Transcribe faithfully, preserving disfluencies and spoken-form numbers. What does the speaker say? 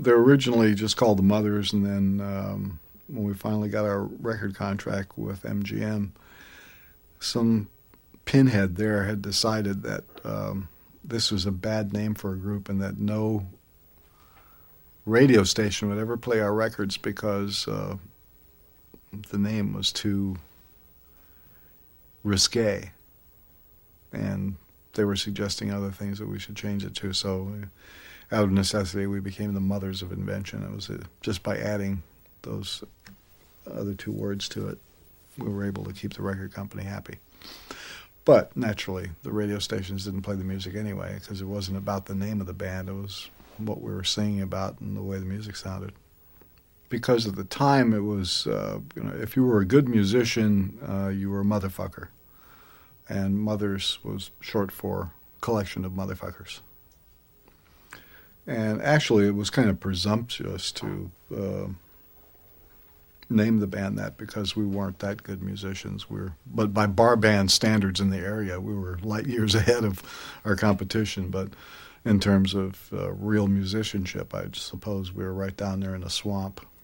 they're originally just called the Mothers, and then um, when we finally got our record contract with M G M, some pinhead there had decided that um, this was a bad name for a group and that no radio station would ever play our records because uh, the name was too risque, and they were suggesting other things that we should change it to. So, we, out of necessity, we became the Mothers of Invention. It was a, just by adding those other two words to it, we were able to keep the record company happy. But naturally, the radio stations didn't play the music anyway because it wasn't about the name of the band. It was what we were singing about and the way the music sounded. Because at the time, it was, uh, you know, if you were a good musician, uh, you were a motherfucker. And Mothers was short for Collection of Motherfuckers. And actually, it was kind of presumptuous to uh, name the band that because we weren't that good musicians. We were, but by bar band standards in the area, we were light years ahead of our competition. But in terms of uh, real musicianship, I suppose we were right down there in the swamp.